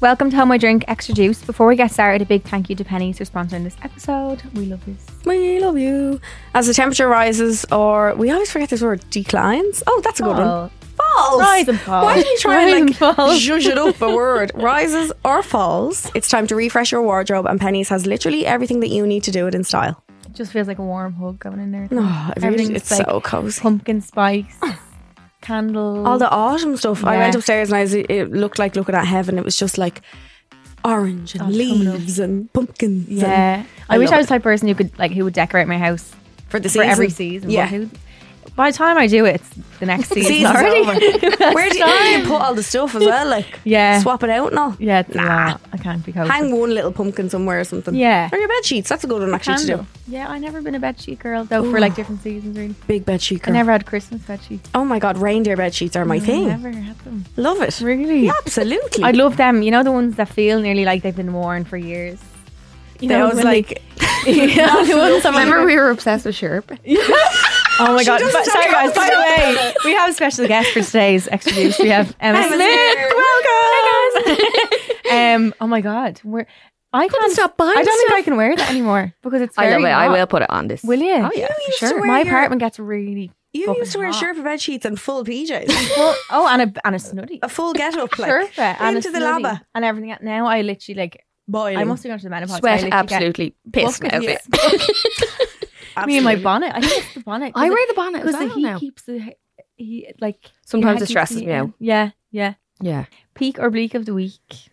Welcome to Hold My Drink Extra Juice. Before we get started, a big thank you to Pennies for sponsoring this episode. We love this. We love you. As the temperature rises, or we always forget this word, declines. Oh, that's a good one. Falls. Rise and fall. Why do you try and like fall. zhuzh it up a word? Rises or falls. It's time to refresh your wardrobe, and Pennies has literally everything that you need to do it in style. It just feels like a warm hug going in there. Oh, it's like so cozy. Pumpkin spice, candles. All the autumn stuff. Yeah. I went upstairs and it looked like looking at heaven. It was just like orange and leaves and pumpkins. Yeah. And I wish love I was the type of person who would decorate my house for the for season. every season. Yeah. By the time I do it, it's the next season Season's already. over. Where do you put all the stuff as well? Like, Yeah. swap it out and all. Yeah, it's a lot. I can't be cozy. Hang one little pumpkin somewhere or something. Yeah. Or your bed sheets. That's a good one actually to Candle. do. Yeah, I never been a bedsheet girl though for like different seasons really. Big bed sheet I girl. never had Christmas bedsheets. Oh my god, reindeer bed sheets are my thing. Never had them. Love it. Really? Yeah, absolutely. I love them. You know the ones that feel nearly like they've been worn for years. You They know, always when like you know, the ones that Remember we were obsessed with Sherpa? Oh my god! doesn't Sorry talk guys. about By the way, we have a special guest for today's extra juice. We have Emma Emma's Smith. here. Welcome. Hey guys. Oh my god. I can't stop buying I don't think stuff. I can wear that anymore because it's I very love it. I hot. will put it on this. Will you? Oh yeah, You used for to sure. wear My your- apartment gets really. you fucking used to wear hot. Sherpa bed sheets and full PJs. Oh, and a snuddy. A full get up like Perfect. And into a the snuddy lava. and everything. Now I literally like. Boiling. I must have gone to the menopause. I Sweat literally get absolutely pissed me buckets. out of it. Me and my Absolutely. bonnet. I think it's the bonnet. I wear the bonnet as because the well heat now. keeps the heat like. Sometimes your it head stresses keeps the me heat out. in. Yeah, yeah. Yeah. Peak or bleak of the week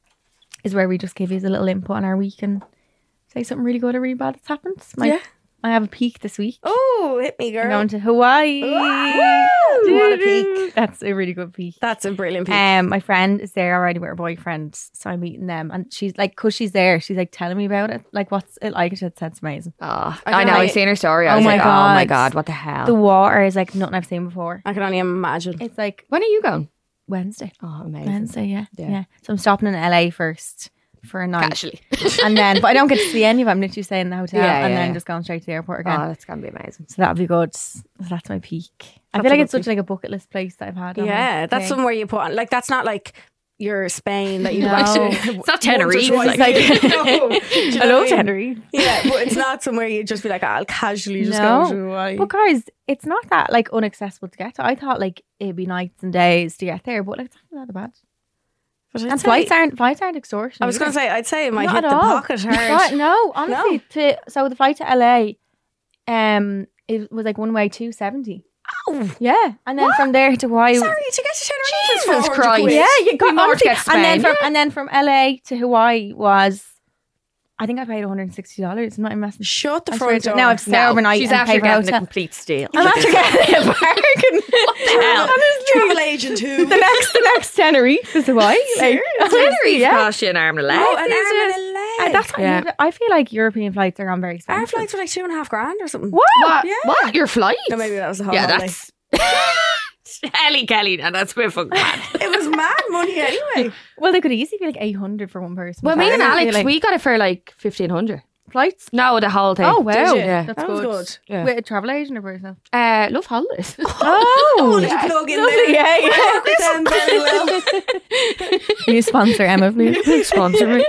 is where we just give you a little input on our week and say something really good or really bad that's happened. Yeah. I have a peak this week. Oh, hit me, I'm girl. going to Hawaii. Woo! What a peak. That's a really good peak. That's a brilliant peak. My friend is there already with her boyfriend, so I'm meeting them, and she's like, cause she's there, she's like telling me about it. Like, what's it like? She said it's amazing. Oh, I I know. can I've seen her story. I Oh was my like, oh my God. god, what the hell? The water is like nothing I've seen before. I can only imagine. It's like When are you going? Wednesday. Oh, amazing. Wednesday, yeah. Yeah. So I'm stopping in LA first for a night. Casually. And then, but I don't get to see any of them. I'm literally staying in the hotel Yeah, and yeah, then yeah. just going straight to the airport Oh, again. that's gonna be amazing. So that'll be good. So that's my peak. I That's feel a like it's good such like a bucket list place that I've had. on Yeah, my that's thing. somewhere you put on. Like, that's not like your Spain that you No. went to. It's not Tenerife, once or like- twice. No. Do you know I what love I mean? Tenerife. Yeah, but it's not somewhere you'd just be like, I'll casually just No. go to Hawaii. But guys, it's not that like inaccessible to get to. I thought like it'd be nights and days to get there, but like it's not that bad. But I'd And say- flights aren't extortionate. I was going to say, I'd say it might Not hit at the all. pocket hard. No, honestly, so the flight to LA, it was like one way $270. Oh, Yeah, and then from there to Hawaii. sorry, to get to Tenerife is Jesus 400 Christ. quid. Yeah, you got more to honestly, get to and then from LA to Hawaii was, I think I paid $160. I'm not even messing. Shut the I swear front to- door. now I've stayed overnight She's and after paid for getting a hotel. complete steal. I'm after getting a bargain. What the hell? Travel agent who? The next Tenerife is Hawaii. Like, Tenerife yeah. cost you an arm and a leg. Oh, an these arm days. and a leg. That's Yeah. I feel like European flights are gone very expensive. Our flights were like $2,500 or something. What? What? Yeah. What? Your flight? No, maybe that was the whole Yeah, holiday. that's Ellie Kelly, and that's a bit fucking mad. It was mad money anyway. Well, they could easily be like 800 for one person. Well, me and I feel Alex, like we got it for like 1,500. flights. No, the whole thing. Oh wow, Did you? Yeah. that's That good. was good. Yeah. With a travel agent or by yourself? Love holidays. Oh, Did you plug in lovely, there? yeah, yeah. I work with them very well. Can you sponsor Emma, please? Sponsor me.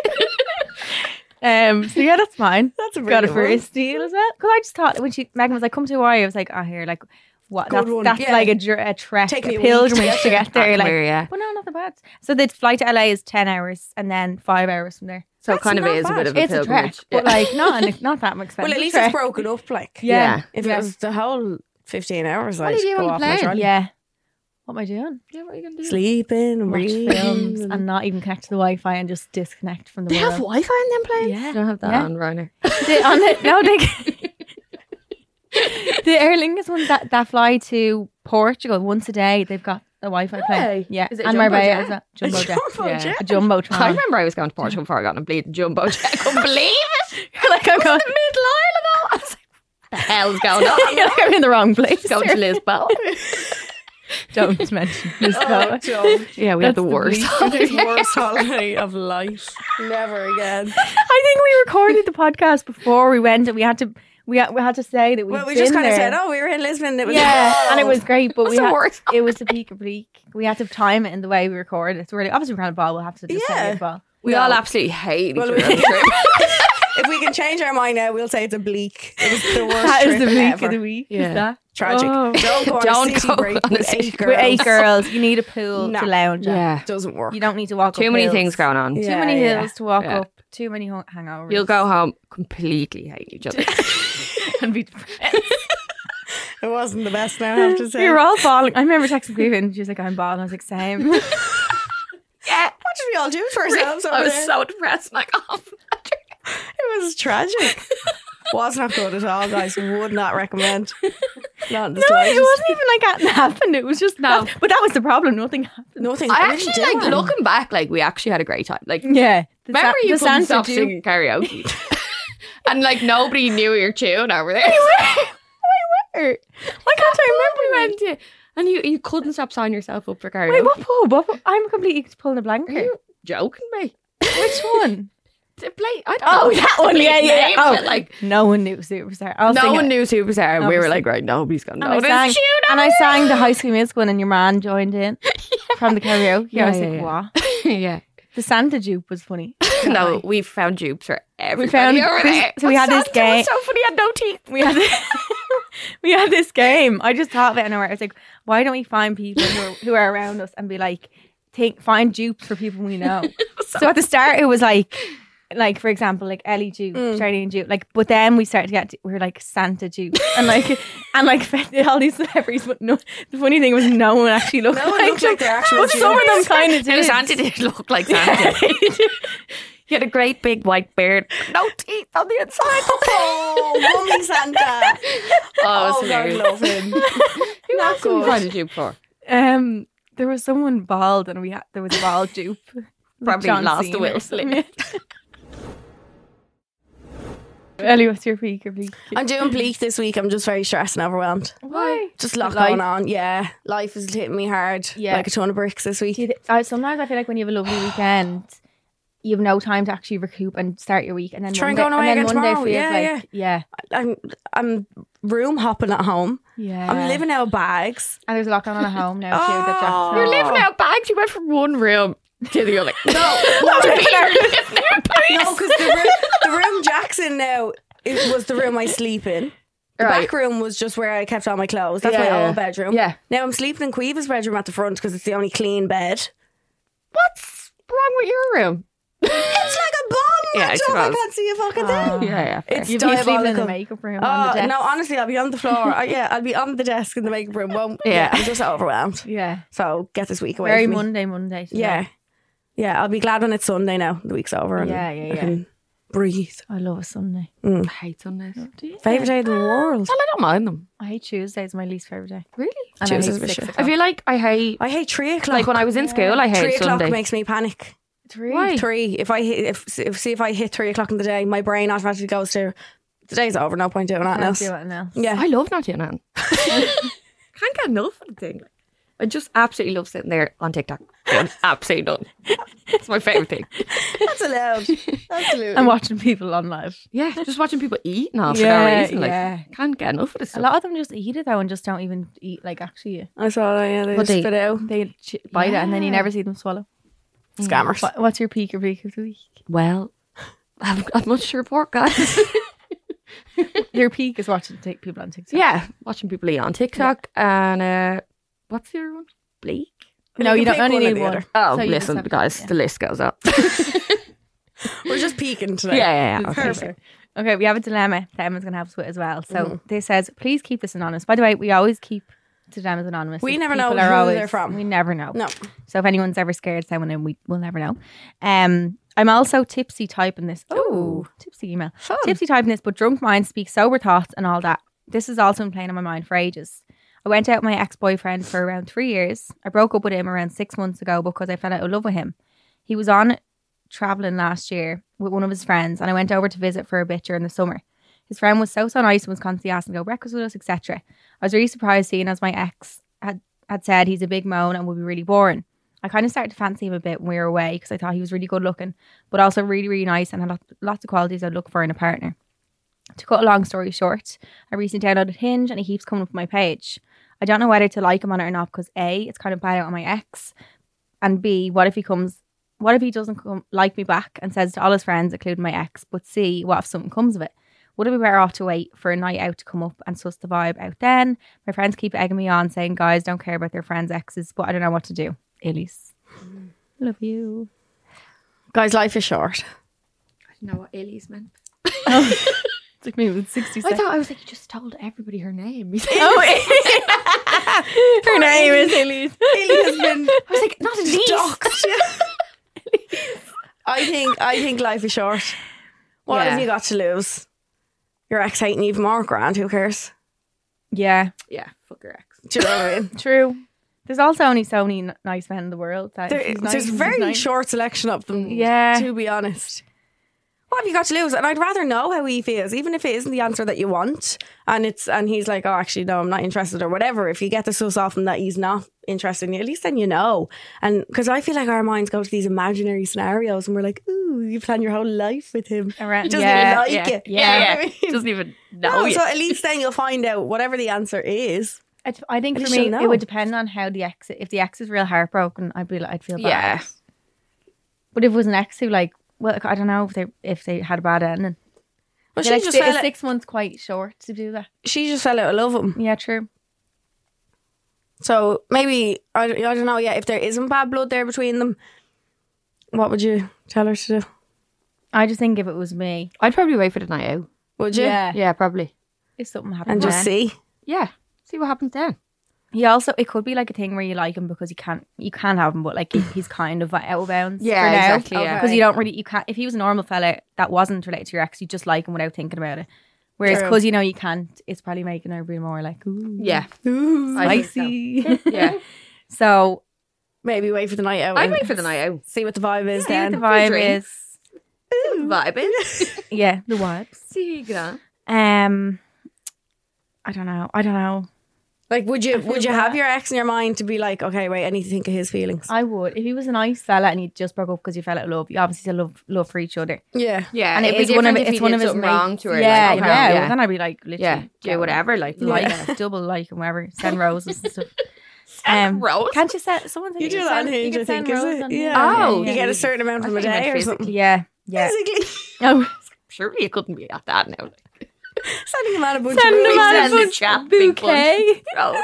So yeah, that's fine. That's a Got it brilliant for one. a steal as well. Because I just thought when Megan was like, "Come to Hawaii," I was like, "Oh, here, like what? Good That's, one. that's Yeah. like a trek, Take a me a week to pilgrimage get to there. get there." Ah, Like, come here, yeah. but no, not that bad. So the flight to LA is 10 hours and then 5 hours from there. So it That's kind of not is a bad. bit of a It's a trek, pilgrimage. but like not that much expensive. Well, at least trek. it's broken up. Like, Yeah. if Yeah. it was the whole 15 hours, What I'd did you go want off to my play? trolley. Yeah. What am I doing? Yeah, what are you going to do? Sleeping and Watch reading. films and not even connect to the Wi-Fi and just disconnect from the They world. have Wi-Fi in them planes? Yeah. I don't have that Yeah. on Ryanair. The Aer Lingus ones that fly to Portugal once a day, they've got a Wi-Fi plane. Really? Yeah, Is it a and jumbo Marbella jet? as well. Jumbo A jet. jumbo Yeah. jet? A jumbotron. I remember I was going to Portugal before I got on a bleeding jumbo jet. I couldn't believe it. You're like, I'm going. The middle aisle and all. I was like, what the hell's going on? You're like, I'm in the wrong place. Going to Lisbon. Don't mention this. Oh, Joe. Yeah, we had the That's the worst. The worst holiday of life. Never again. I think we recorded the podcast before we went and we had to we had to say that Well, we just kind of said, "Oh, we were in Lisbon." It was and it was great, but it was the peak of bleak. We had to time it in the way we record it. So we're like, obviously we're on a ball. We'll have to just say it as well. We all absolutely hate each other. If we can change our mind now, we'll say it's a bleak. It was the worst That is trip the bleak ever. of the week. Yeah. Is that Tragic. Oh. Don't go on Don't a city go break on a with city 8 break. girls. With 8 girls, you need a pool No. to lounge at. Yeah. Doesn't work. You don't need to walk up Too many hills. things going on. Too Yeah, many yeah. hills to walk Yeah. up. Too many hangovers. You'll go home completely hating each other. and be depressed. It wasn't the best now, I have to say. We were all bawling. I remember texting Cleveland. She was like, "I'm bawling." I was like, "Same." Yeah. What did we all do for ourselves over I was there? so depressed. Like, oh, It was tragic. Was not good at all, guys. Would not recommend. Not in the No, slightest. it wasn't even like that happened. It was just No. but that was the problem. Nothing happened. Nothing. I didn't actually do like it. looking back. Like, we actually had a great time. Like, Yeah. remember you couldn't Santa stop Jew- singing karaoke, and like nobody knew your tune over there. Why can't I We remember? went to, and you couldn't stop signing yourself up for karaoke. Wait, what pub? What pub? I'm completely pulling a blank Are here. you joking me? Which one? To play, I don't Oh, know. that one. Yeah, yeah. Name Oh, it, like no one knew Superstar. I'll no sing one it. knew Superstar, and we were Obviously. like, right, nobody's gonna And know I this sang, tune. and I sang the High School Musical, and your man joined in from the karaoke. Yeah, I was yeah, like, yeah. what? Yeah. The Santa dupe was funny. No, we found dupes for everybody found over this- there. so we had this Santa game- was so funny, he had no teeth. We had we had this game. I just thought of it nowhere. I was like, why don't we find people who are around us and be like, find dupes for people we know. So at the start, it was like for example, like Ellie dupe, Charlene dupe. Like, but then we started to get we were like Santa dupe and like all these celebrities. But no, the funny thing was no one actually looked. No one looked like their actual But some of them kind of No, did. Santa did look like Santa. He had a great big white beard, no teeth on the inside. Oh, mummy Santa. Oh, Oh, God, love him. Who Not else did we good. find a dupe for? There was someone bald, and there was a bald dupe. Probably John lost Cena the will or slip. something. Ellie, what's your peak or peak? I'm doing bleak this week. I'm just very stressed and overwhelmed. Why? Just a lot Life? going on. Yeah. Life is hitting me hard. Yeah. Like a ton of bricks this week. Sometimes I feel like when you have a lovely weekend, you have no time to actually recoup and start your week, and then Try and Monday, go away and then again Monday tomorrow. feels Yeah, like I'm room hopping at home. yeah. I'm living out bags. and there's a lot going on at home now too. Oh. That Jack's You're not- living out bags. You went from one room to the other. No, No, because the room Jack's in now was the room I sleep in. The Right. back room was just where I kept all my clothes. That's my Yeah. old bedroom. Yeah. Now I'm sleeping in Queeva's bedroom at the front because it's the only clean bed. What's wrong with your room? It's like a bomb. Yeah, I I suppose. can't see a fucking thing. Yeah. It's You'd be sleeping in the diabolical. makeup room on the Oh desk. no! Honestly, I'll be on the floor. I'll be on the desk in the makeup room. Well, Yeah. I'm just overwhelmed. Yeah, So get this week away very from me. Monday. today. Yeah. I'll be glad when it's Sunday now. The week's over. And Yeah, I can breathe. I love a Sunday. I hate Sundays. Favorite day in the world. Well, I don't mind them. I hate Tuesdays. My least favorite day. Really? And I hate Tuesdays are 6 shit. o'clock. I feel like I hate, I hate 3:00. like when I was in school, I 3 hate o'clock Sunday. makes me panic. Why? 3. If I hit 3 o'clock in the day, my brain automatically goes to the day's over. No point doing nothing Can't else. do anything else. Yeah. I love not doing that. Can't get enough of the thing. I just absolutely love sitting there on TikTok. Doing absolutely done. It's my favourite thing. That's allowed. Absolutely. And watching people on live. Yeah, just watching people eat and all for no reason. Like, yeah. can't get enough of this A stuff. lot of them just eat it though and just don't even eat like actually. I saw that. Yeah, they What just they- spit out. They bite it and then you never see them swallow. Scammers. What's your peak or peak of the week? Well, I've much to report, guys. Your peak is watching people on TikTok. Yeah, watching people eat on TikTok. And what's the other one? Bleak? No, you can don't pick only one or need the one. other. Oh, So you just listen, have to- guys, yeah. the list goes up. We're just peeking today. Yeah. Okay. Perfect. Okay, we have a dilemma that Emma's going to help us with as well. So this says, please keep this anonymous. By the way, we always keep the dilemmas anonymous. We If never know people are who they're from. We never know. No. So if anyone's ever scared someone in, we'll never know. I'm also tipsy typing this. Oh, tipsy email. Fun. Tipsy typing this, but drunk minds speak sober thoughts and all that. This has also been playing on my mind for ages. I went out with my ex-boyfriend for around 3 years. I broke up with him around 6 months ago because I fell out of love with him. He was on travelling last year with one of his friends and I went over to visit for a bit during the summer. His friend was so nice and was constantly asking to go breakfast with us, etc. I was really surprised seeing as my ex had said he's a big moan and would be really boring. I kind of started to fancy him a bit when we were away because I thought he was really good looking, but also really, really nice and had lots of qualities I'd look for in a partner. To cut a long story short, I recently downloaded Hinge and he keeps coming up on my page. I don't know whether to like him on it or not because A, it's kind of bad out on my ex, and B, what if he doesn't like me back and says to all his friends, including my ex, but C, what if something comes of it? Would it be better off to wait for a night out to come up and suss the vibe out then? My friends keep egging me on saying guys don't care about their friends' exes, but I don't know what to do. Elise. Love you. Guys, life is short. I don't know what Elise meant. Took me with 60 seconds. I was like, you just told everybody her name. Her name is Elise. Ellie has been I was like, not Elise. I think life is short. What have you got to lose? Your ex hating even more, grand. Who cares? Yeah, Yeah, fuck your ex. Do you know what I mean? true. There's also only so many nice men in the world. That if he's nice, There's a he's very nice. short selection of them. Yeah. To be honest. What have you got to lose? And I'd rather know how he feels, even if it isn't the answer that you want. And he's like, oh, actually, no, I'm not interested or whatever. If you get the suss off him that he's not interested in you, at least then you know. And because I feel like our minds go to these imaginary scenarios and we're like, ooh, you plan your whole life with him. Around- He doesn't yeah, even like it. yeah. You know what I mean? Doesn't even know No, you. so at least then you'll find out whatever the answer is. I think At for least me, you'll know. it would depend on how the ex. If the ex is real heartbroken, I'd feel bad. Yeah. But if it was an ex who I don't know if they had a bad ending. Well, Yeah, she like, just fell 6 months quite short to do that. she just fell out of love with him. Yeah, true. So maybe, I don't know, if there isn't bad blood there between them, what would you tell her to do? I just think if it was me, I'd probably wait for the night out. Would you? yeah, Yeah, probably. if something happened, And just then. see. Yeah. See what happens then. He also, it could be like a thing where you like him because you can have him, but like he's kind of out of bounds. Yeah, for now. exactly, yeah. Because you don't really, you can't. If he was a normal fella that wasn't related to your ex, you just like him without thinking about it. Whereas True. because you know you can't, it's probably making her be more like, ooh, Yeah. Ooh. I think so. spicy. Yeah. So Maybe wait for the night out. I'd and wait for the night out. See what the vibe is see what then. the vibe drinks. is. Vibe is. Yeah, the vibes. See how you get on. I don't know. Like, would you feel have bad. your ex in your mind to be like, okay, wait, I need to think of his feelings? I would. If he was a nice fella and you just broke up because you fell out of love, you obviously still love for each other. Yeah. Yeah. And it'd it be is one of different if it's he one did of his something mates. wrong to her. Yeah, like, okay, yeah. yeah. Well, then I'd be like, literally, Yeah, do whatever. Like, double like and whatever. Send roses and stuff. rose? Can't you send someone? You do that on Hinge, I think, is it? Yeah. Oh, You get a certain amount from a I thought you day meant or physically. something. Yeah, yeah. Physically. Oh, Surely you couldn't be at that now. Sending him out a bunch Send of him roses. out a Send the bunch chap of big bouquet. Roses.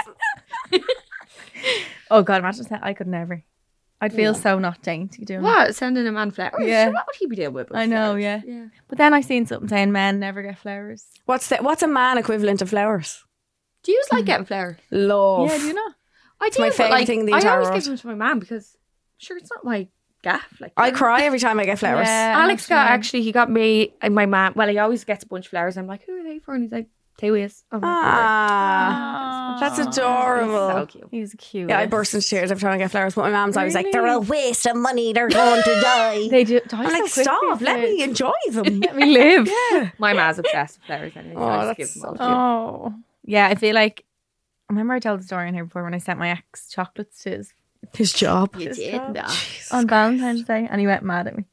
Oh God, imagine that. I could never. I'd feel so not dainty doing that. What? Sending a man flowers? Yeah. Sure, what would he be doing with? I know, flowers? yeah. Yeah. But then I seen something saying men never get flowers. What's a man equivalent of flowers? Do you like getting flowers? Love. Yeah, do you know? I do. my but, favourite like, thing in the I entire always world. give them to my mum because sure it's not my gaff. Like I cry every time I get flowers. Yeah. I know Alex what you got mean. actually he got me and my mum. Well, he always gets a bunch of flowers. I'm like, who are they for? And he's like, Tawias. I'm like, Ah, that's adorable. so cute. He's cute. Yeah, I burst into tears every time I get flowers. But my mum's always like, they're a waste of money. They're going to die. They do. I'm like, stop. Let me enjoy them. Let me live. My mom's obsessed with flowers. Anyway, so Oh, I just that's give them so all cute. to you. Oh, yeah. I feel like. I remember I told the story in here before when I sent my ex chocolates to his His job. You did that. on Valentine's Day, and he went mad at me.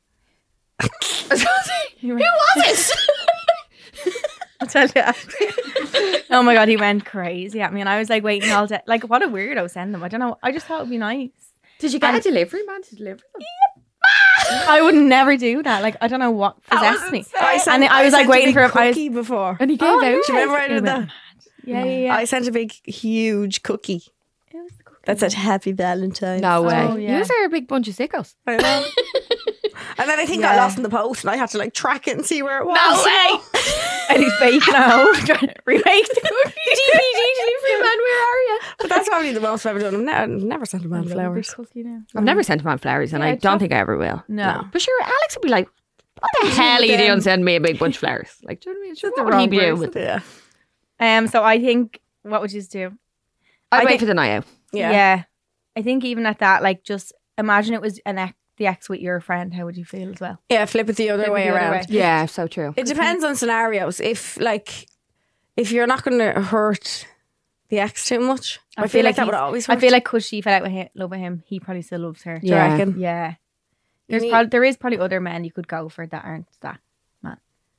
Who was it? I'll tell you. Oh my God, he went crazy at me, and I was like waiting all day. Like, what a weirdo send them. I don't know. I just thought it'd be nice. Did you get a delivery man to deliver them? I would never do that. Like, I don't know what possessed me. I I was like sent a waiting big for him. I was, cookie before. And he gave Oh, out. Do you remember I He did went that? yeah. I sent a big, huge cookie It was the cookie. that said Happy Valentine's. No way. Oh, yeah. You are a big bunch of sickos. I know. And then I think got lost in the post and I had to like track it and see where it was. No way. And he's baking at home trying to remake the cookie. DVD delivery man, where are you? But that's probably the most I've ever done. I've never sent a man flowers. Cookie now. I've never sent a man flowers, and Yeah, I don't chop- think I ever will. No. But sure, Alex would be like, "What the hell are you doing? Sending me a big bunch of flowers?" Like, do you know what I mean? Sure, That's the what would he wrong be doing person. with? Yeah. So I think, what would you do? I'd I wait think- for the night out. Yeah. I think even at that, like, just imagine it was the ex with your friend. How would you feel as well? Yeah, flip it the other Flip it way the other around. way. Yeah, so true. It depends on scenarios. If you're not going to hurt the ex too much, I feel like that would always hurt. I feel like because she fell out with love with him, he probably still loves her. Do you Yeah. reckon? Yeah. You need- There is probably other men you could go for that aren't that.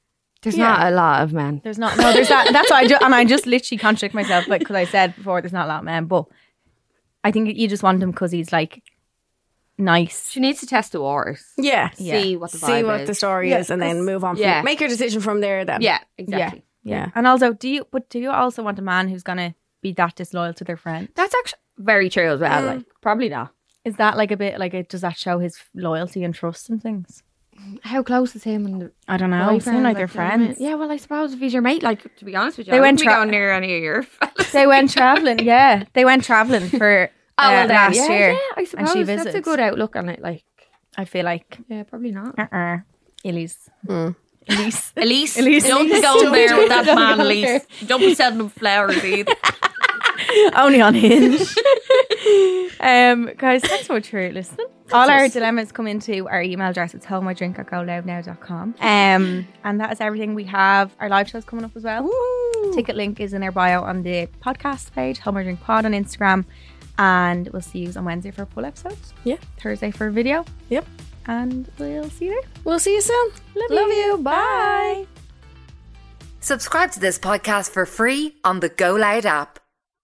There's not a lot of men. There's not. No, there's that. That's why I just literally contradict myself, like, because I said before there's not a lot of men, but I think you just want him because he's like nice. She needs to test the waters. Yeah. See what the vibe See what is. the story is, and then move on. Yeah. Make your decision from there. Then. Yeah, exactly. Yeah. And also, do you also want a man who's gonna be that disloyal to their friend? That's actually very true as well. Like, probably not. Is that like a bit like does that show his loyalty and trust and things? How close is him and the I don't know. Seem like they're friends. Yeah, well, I suppose if he's your mate, like, to be honest with you, They I went wouldn't be going near any of your fellas. They went traveling. Yeah, they went traveling for last year. Yeah, I suppose and she that's a visited. good outlook on it. Like, I feel like yeah, probably not. Elise. Elise, Elise. don't be going there with that man, Elise. Don't be sending him flowers either. Only on Hinge. Guys, thanks so much for listening. All our dilemmas come into our email address. It's homeidrink@goloudnow.com. And that is everything we have. Our live show's coming up as well. Ticket link is in our bio on the podcast page, Home I Drink Pod on Instagram. And we'll see you on Wednesday for a full episode. Yeah. Thursday for a video. Yep. And we'll see you there. We'll see you soon. Love you. Bye. Subscribe to this podcast for free on the Go Loud app.